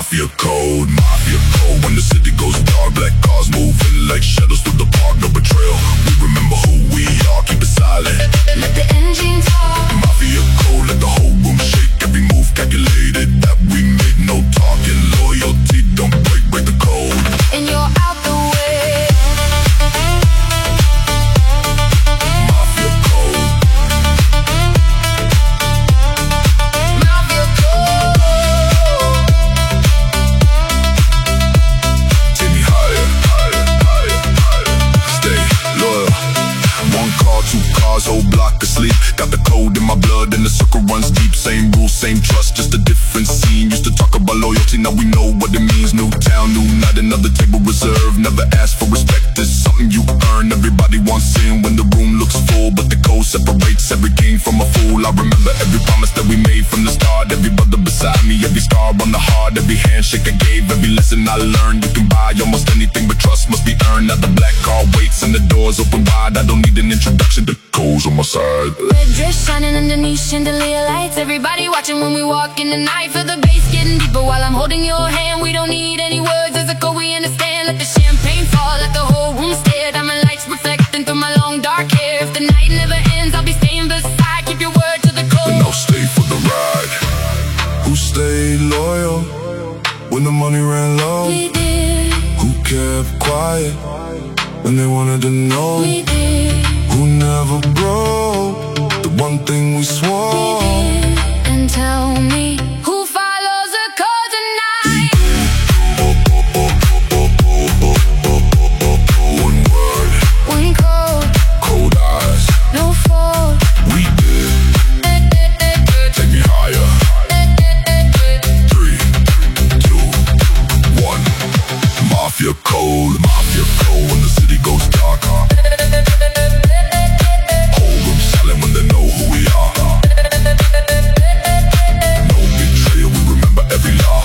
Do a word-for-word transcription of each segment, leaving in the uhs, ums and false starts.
Mafia code, mafia code. When the city goes dark, black cars moving like shadows through the park. No betrayal, we remember who we are, keep it silent. Let the engine talk. Mafia code, let the whole room shake. Every move calculated, that we make no talking. Loyalty, don't break, break the code. And you're out the way. Mafia code. Mafia code. Take me higher, higher, higher, higher. Stay loyal. One car, two cars, whole block asleep. Got the code in my blood and the circle runs deep. Same rules, same trust, just a different scene. Used to talk about loyalty, now we know what it means. New town, new night, another table reserved. Never ask for respect, it's something you earn. Everybody wants in when the room looks full, but the code separates every king from a fool. I remember every promise that we made from the start. Every brother beside me, every scar on the heart. Every handshake I gave, every lesson I learned. You can buy almost anything, but trust must be earned. Now the black car waits and the doors open wide. I don't need an introduction, the code's on my side. Red dress shining underneath chandelier lights. Everybody watching when we walk in the night. Feel the bass getting deeper while I'm holding your hand. We don't need any words, there's a code we understand. Let the champagne fall, let the whole room stare. Diamond lights reflecting through my long dark hair. If the night never ends, I'll be staying beside. Keep your word to the code. And I'll stay for the ride. Who stayed loyal when the money ran low? We did, Who kept quiet when they wanted to know? we did, Who never broke the one thing we swore? we did. And tell me, who follows the code tonight? One word, One code, cold eyes. no fault. We did. Take me higher. Three, two, one. Mafia code, mafia code. When the city goes dark, whole room silent when they know who we are. No betrayal, we remember every law.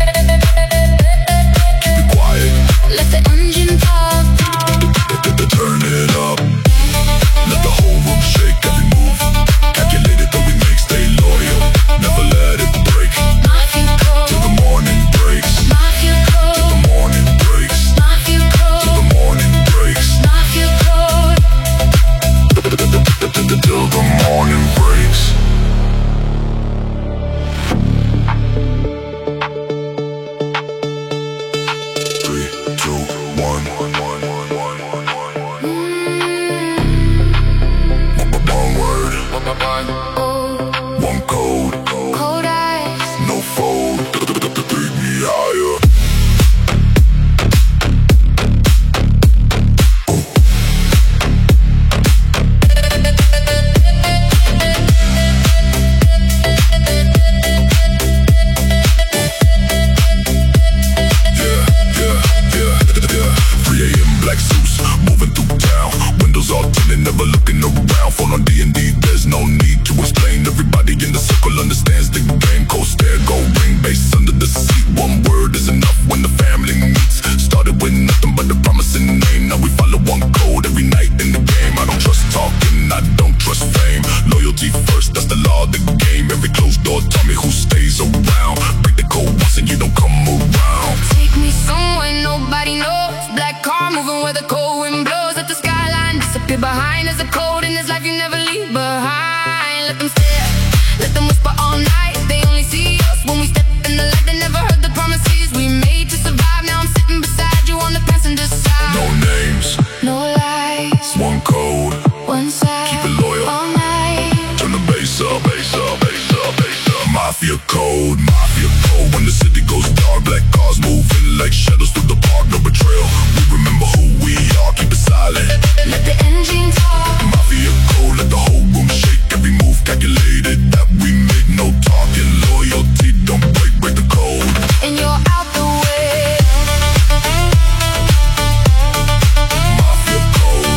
Keep it quiet, Let the engine talk. turn it up. Let the whole room shake, every move calculated that we make. Stay loyal, never let it break. Mafia Till code, the morning breaks. mafia Till the code, morning breaks. mafia Till code, the morning breaks. mafia code. Till the morning breaks. Three, two, one. One word, Oh, one code, cold eyes. no fold. Take me higher. three A M black suits, moving through town. Windows all tinted, never looking around. Phone on D and D, there's no need to explain. Everybody in the circle understands the game. Cold stare, gold ring, bass under the seat. One word is enough when the family meets. Started with nothing but the promising name. Now we follow one code every night in the game. I don't trust talking, I don't trust fame. Loyalty first, that's the law of the game. Every closed door taught me who stays around. Break the code once and you don't come around. Take me somewhere nobody knows. Black car moving where the cold wind blows. Let the skyline disappear behind. There's a code in this life you never leave behind. Let them stare, let them whisper all night. They only see us when we step in the light. They never heard the promises we made to survive. Now I'm sitting beside you on the passenger side. No names, No lies, one code. one side, Keep it loyal. all night. Turn the bass up, bass up, bass up, bass up. Mafia code, mafia code. When the city goes dark, black cars moving like shadows through the park. No betrayal, we remember who we are. Keep it silent. Let the engine talk. Mafia code, let the whole room shake. Every move calculated, that we make no talking. Loyalty, don't break, break the code. And you're out the way. Mafia code,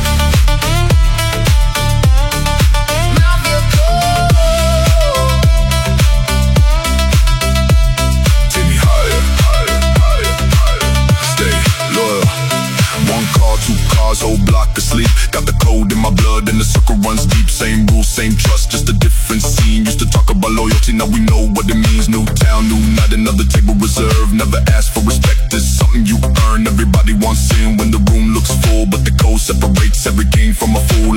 Mafia code. take me higher, higher, higher, higher. Stay loyal. One car, two cars, whole block asleep. Got the code in my blood and the circle runs deep. Same rules, same trust, just a different scene. Used to talk about loyalty, now we know what it means. New town, new night, another table reserved.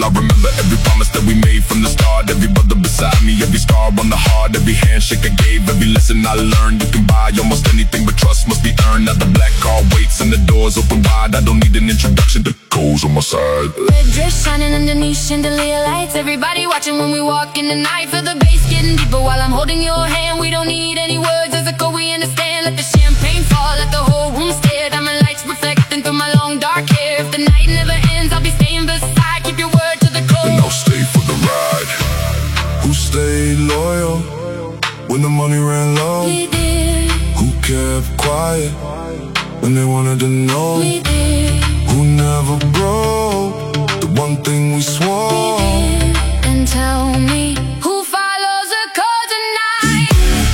I remember every promise that we made from the start. Every brother beside me, every scar on the heart, every handshake I gave, every lesson I learned. You can buy almost anything, but trust must be earned. Now the black car waits and the doors open wide. I don't need an introduction, the coals on my side. Red dress shining underneath chandelier lights. Everybody watching when we walk in the night. Feel the bass getting deeper while I'm holding your hand. We don't need any words, as a code we understand. Let the champagne fall, let the whole room stare. Diamond lights reflecting through my long dark hair. If the night never ends, I'll be staying beside. Keep your word to the core, and I'll stay for the ride. Who stayed loyal when the money ran low? We did. Who kept quiet when they wanted to know? We did. Who never broke the one thing we swore? We did. And tell me, who follows the code tonight?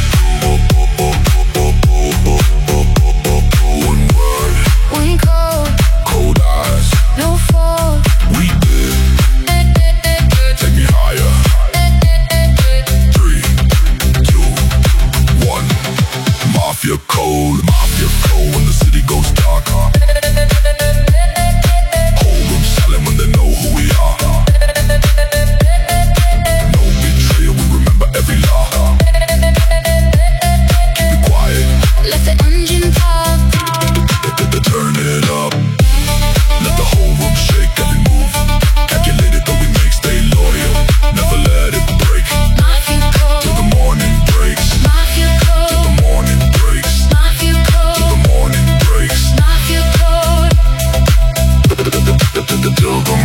One word, One code, cold eyes. no fall. We did. Take me higher. Three, two, one. Mafia code, mafia code. When the city goes dark, huh? Whole room silent when they know who we are. No betrayal, we remember every law. Keep it quiet. Let the engine talk. Turn it up. Let the whole room shake every move. Calculated though we make, stay loyal. Never let it break. Mafia Till code, the morning breaks. mafia Till the code, morning breaks. mafia Till the code, morning breaks. mafia code. Till the